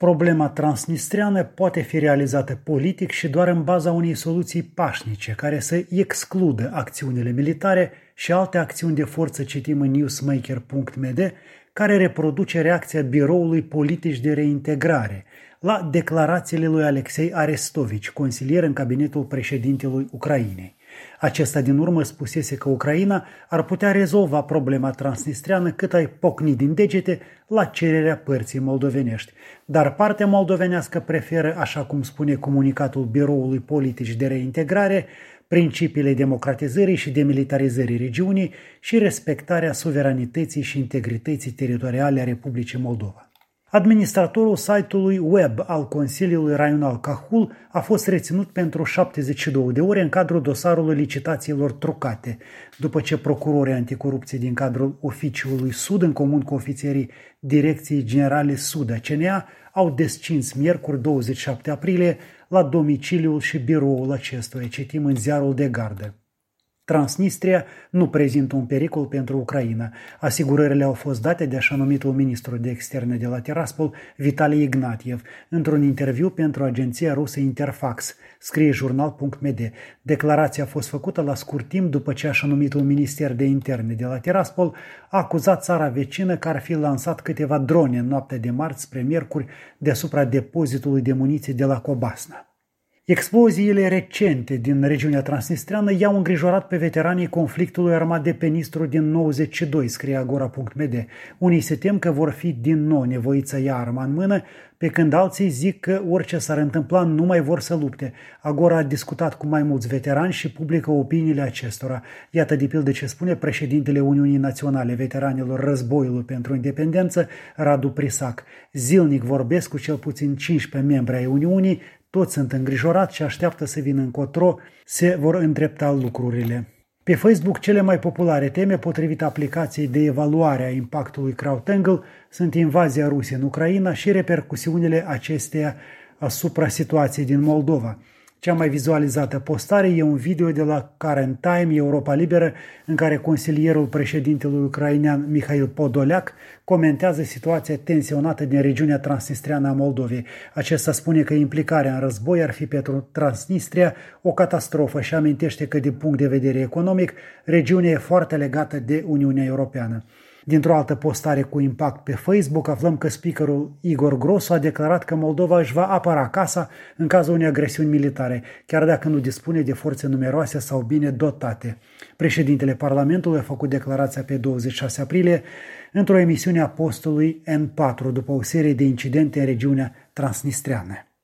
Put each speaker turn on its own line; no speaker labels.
Problema transnistreană poate fi realizată politic și doar în baza unei soluții pașnice, care să excludă acțiunile militare și alte acțiuni de forță, citim în newsmaker.md, care reproduce reacția Biroului Politici de Reintegrare la declarațiile lui Alexei Arestovici, consilier în cabinetul președintelui Ucrainei. Acesta din urmă spusese că Ucraina ar putea rezolva problema transnistreană cât ai pocni din degete la cererea părții moldovenești. Dar partea moldovenească preferă, așa cum spune comunicatul Biroului Politici de Reintegrare, principiile democratizării și demilitarizării regiunii și respectarea suveranității și integrității teritoriale a Republicii Moldova. Administratorul site-ului web al Consiliului Raional Cahul a fost reținut pentru 72 de ore în cadrul dosarului licitațiilor trucate, după ce procurorii anticorupție din cadrul Oficiului Sud, în comun cu ofițerii Direcției Generale Sud a CNA, au descins miercuri 27 aprilie la domiciliul și biroul acestuia, citim în ziarul de gardă. Transnistria nu prezintă un pericol pentru Ucraina. Asigurările au fost date de așa numitul ministru de externe de la Tiraspol, Vitali Ignatiev, într-un interviu pentru agenția rusă Interfax, scrie jurnal.md. Declarația a fost făcută la scurt timp după ce așa numitul minister de interne de la Tiraspol a acuzat țara vecină că ar fi lansat câteva drone în noaptea de marți spre miercuri deasupra depozitului de muniție de la Cobasna. Exploziile recente din regiunea transnistreană i-au îngrijorat pe veteranii conflictului armat de pe Nistru din 92, scrie agora.md. Unii se tem că vor fi din nou nevoiți să ia arma în mână, pe când alții zic că orice s-ar întâmpla nu mai vor să lupte. Agora a discutat cu mai mulți veterani și publică opiniile acestora. Iată de pildă ce spune președintele Uniunii Naționale Veteranilor Războiului pentru Independență, Radu Prisac. Zilnic vorbesc cu cel puțin 15 membri ai Uniunii, toți sunt îngrijorați și așteaptă să vină încotro, se vor îndrepta lucrurile. Pe Facebook, cele mai populare teme, potrivit aplicației de evaluare a impactului CrowdTangle, sunt invazia Rusiei în Ucraina și repercusiunile acesteia asupra situației din Moldova. Cea mai vizualizată postare e un video de la Current Time, Europa Liberă, în care consilierul președintelui ucrainean Mihail Podolyak comentează situația tensionată din regiunea transnistreană a Moldovei. Acesta spune că implicarea în război ar fi pentru Transnistria o catastrofă și amintește că, din punct de vedere economic, regiunea e foarte legată de Uniunea Europeană. Dintr-o altă postare cu impact pe Facebook, aflăm că speakerul Igor Grosu a declarat că Moldova își va apăra casa în cazul unei agresiuni militare, chiar dacă nu dispune de forțe numeroase sau bine dotate. Președintele Parlamentului a făcut declarația pe 26 aprilie într-o emisiune a postului N4 după o serie de incidente în regiunea transnistreană.